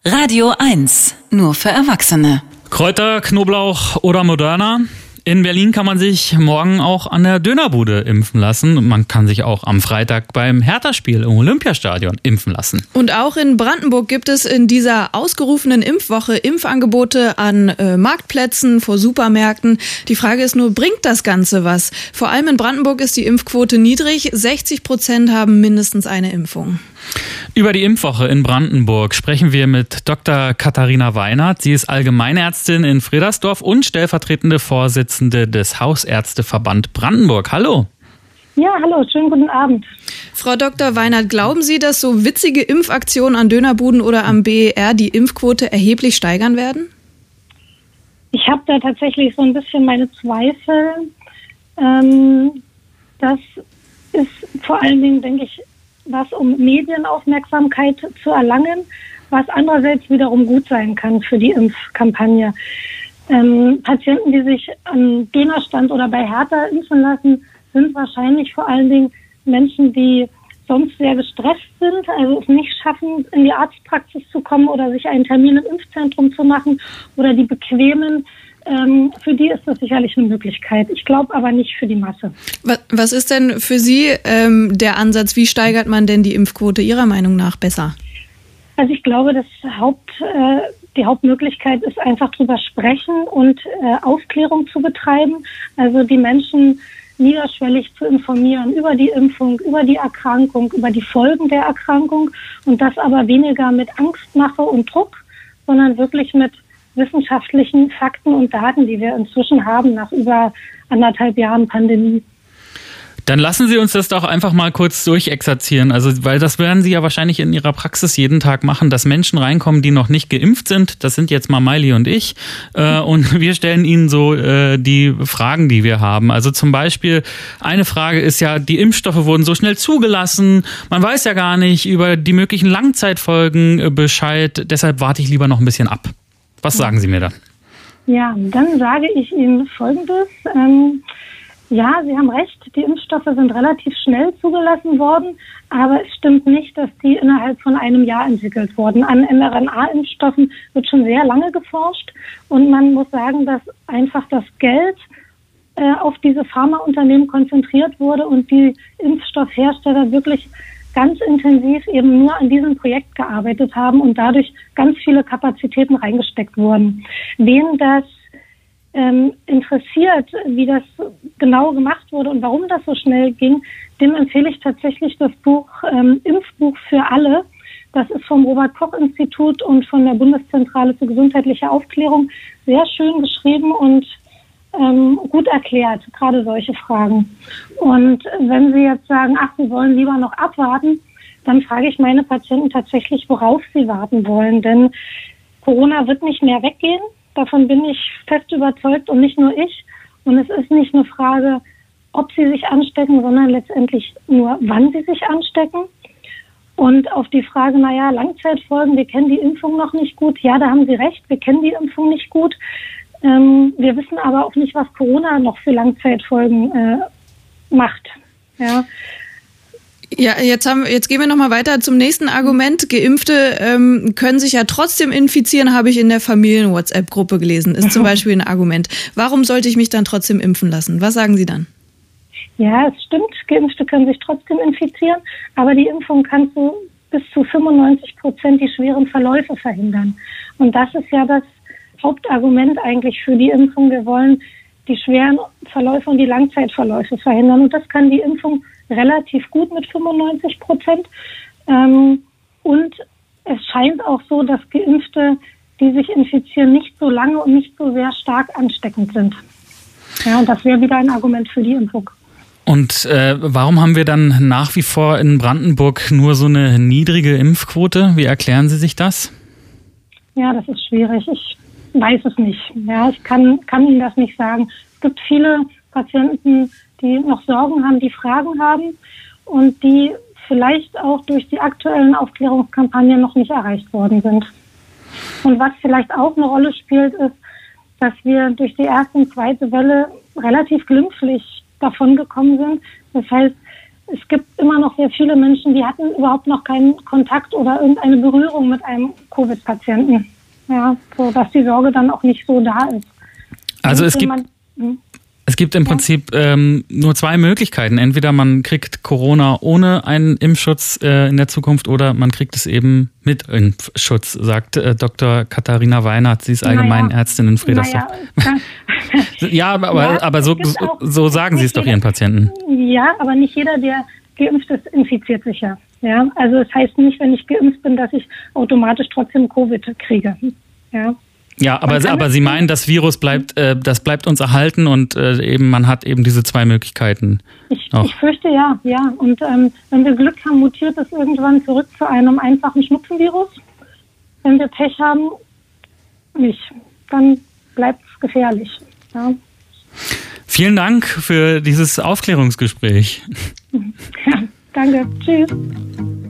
Radio 1, nur für Erwachsene. Kräuter, Knoblauch oder Moderna. In Berlin kann man sich morgen auch an der Dönerbude impfen lassen. Man kann sich auch am Freitag beim Hertha-Spiel im Olympiastadion impfen lassen. Und auch in Brandenburg gibt es in dieser ausgerufenen Impfwoche Impfangebote an Marktplätzen, vor Supermärkten. Die Frage ist nur, bringt das Ganze was? Vor allem in Brandenburg ist die Impfquote niedrig. 60% haben mindestens eine Impfung. Über die Impfwoche in Brandenburg sprechen wir mit Dr. Katharina Weinert. Sie ist Allgemeinärztin in Fredersdorf und stellvertretende Vorsitzende des Hausärzteverband Brandenburg. Hallo. Ja, hallo, schönen guten Abend. Frau Dr. Weinert, glauben Sie, dass so witzige Impfaktionen an Dönerbuden oder am BER die Impfquote erheblich steigern werden? Ich habe da tatsächlich so ein bisschen meine Zweifel. Das ist vor allen Dingen, denke ich, was um Medienaufmerksamkeit zu erlangen, was andererseits wiederum gut sein kann für die Impfkampagne. Patienten, die sich am Dönerstand oder bei Hertha impfen lassen, sind wahrscheinlich vor allen Dingen Menschen, die sonst sehr gestresst sind, also es nicht schaffen, in die Arztpraxis zu kommen oder sich einen Termin im Impfzentrum zu machen, oder die Bequemen. Für die ist das sicherlich eine Möglichkeit. Ich glaube aber nicht für die Masse. Was ist denn für Sie der Ansatz? Wie steigert man denn die Impfquote Ihrer Meinung nach besser? Also ich glaube, die Hauptmöglichkeit ist einfach drüber sprechen und Aufklärung zu betreiben. Also die Menschen niederschwellig zu informieren über die Impfung, über die Erkrankung, über die Folgen der Erkrankung, und das aber weniger mit Angstmache und Druck, sondern wirklich mit wissenschaftlichen Fakten und Daten, die wir inzwischen haben nach über 1,5 Jahren Pandemie. Dann lassen Sie uns das doch einfach mal kurz durchexerzieren. Also, weil das werden Sie ja wahrscheinlich in Ihrer Praxis jeden Tag machen, dass Menschen reinkommen, die noch nicht geimpft sind. Das sind jetzt mal Maili und ich. Und wir stellen Ihnen so die Fragen, die wir haben. Also zum Beispiel, eine Frage ist ja, die Impfstoffe wurden so schnell zugelassen. Man weiß ja gar nicht über die möglichen Langzeitfolgen Bescheid. Deshalb warte ich lieber noch ein bisschen ab. Was sagen Sie mir dann? Ja, dann sage ich Ihnen Folgendes. Ja, Sie haben recht, die Impfstoffe sind relativ schnell zugelassen worden, aber es stimmt nicht, dass die innerhalb von einem Jahr entwickelt wurden. An mRNA-Impfstoffen wird schon sehr lange geforscht, und man muss sagen, dass einfach das Geld auf diese Pharmaunternehmen konzentriert wurde und die Impfstoffhersteller wirklich ganz intensiv eben nur an diesem Projekt gearbeitet haben und dadurch ganz viele Kapazitäten reingesteckt wurden. Wen das interessiert, wie das genau gemacht wurde und warum das so schnell ging, dem empfehle ich tatsächlich das Buch Impfbuch für alle. Das ist vom Robert-Koch-Institut und von der Bundeszentrale für gesundheitliche Aufklärung sehr schön geschrieben und gut erklärt, gerade solche Fragen. Und wenn Sie jetzt sagen, ach, Sie wollen lieber noch abwarten, dann frage ich meine Patienten tatsächlich, worauf sie warten wollen. Denn Corona wird nicht mehr weggehen. Davon bin ich fest überzeugt, und nicht nur ich. Und es ist nicht eine Frage, ob sie sich anstecken, sondern letztendlich nur, wann sie sich anstecken. Und auf die Frage, Langzeitfolgen, wir kennen die Impfung noch nicht gut. Ja, da haben Sie recht, wir kennen die Impfung nicht gut. Wir wissen aber auch nicht, was Corona noch für Langzeitfolgen macht. Ja. Ja, jetzt gehen wir noch mal weiter zum nächsten Argument. Geimpfte können sich ja trotzdem infizieren, habe ich in der Familien-WhatsApp-Gruppe gelesen. Ist zum Beispiel ein Argument. Warum sollte ich mich dann trotzdem impfen lassen? Was sagen Sie dann? Ja, es stimmt. Geimpfte können sich trotzdem infizieren, aber die Impfung kann bis zu 95% die schweren Verläufe verhindern. Und das ist ja das Hauptargument eigentlich für die Impfung. Wir wollen die schweren Verläufe und die Langzeitverläufe verhindern. Und das kann die Impfung relativ gut mit 95%. Und es scheint auch so, dass Geimpfte, die sich infizieren, nicht so lange und nicht so sehr stark ansteckend sind. Ja, und das wäre wieder ein Argument für die Impfung. Und warum haben wir dann nach wie vor in Brandenburg nur so eine niedrige Impfquote? Wie erklären Sie sich das? Ja, das ist schwierig. Ich weiß es nicht. Ja, ich kann Ihnen das nicht sagen. Es gibt viele Patienten, die noch Sorgen haben, die Fragen haben und die vielleicht auch durch die aktuellen Aufklärungskampagnen noch nicht erreicht worden sind. Und was vielleicht auch eine Rolle spielt, ist, dass wir durch die erste und zweite Welle relativ glimpflich davon gekommen sind. Das heißt, es gibt immer noch sehr viele Menschen, die hatten überhaupt noch keinen Kontakt oder irgendeine Berührung mit einem Covid-Patienten. Ja, so dass die Sorge dann auch nicht so da ist. Also es gibt im Prinzip nur zwei Möglichkeiten. Entweder man kriegt Corona ohne einen Impfschutz in der Zukunft oder man kriegt es eben mit Impfschutz, sagt Dr. Katharina Weinert. Sie ist Allgemeinärztin in Friedersdorf. Ja, aber so sagen Sie es doch Ihren Patienten. Ja, aber nicht jeder, der geimpft ist, infiziert sich ja. Ja, also es heißt nicht, wenn ich geimpft bin, dass ich automatisch trotzdem Covid kriege. Ja. Ja, aber Sie meinen, das Virus bleibt uns erhalten und eben man hat eben diese zwei Möglichkeiten. Ich fürchte ja. Und wenn wir Glück haben, mutiert es irgendwann zurück zu einem einfachen Schnupfenvirus. Wenn wir Pech haben, nicht. Dann bleibt es gefährlich. Ja. Vielen Dank für dieses Aufklärungsgespräch. Ja, danke. Tschüss.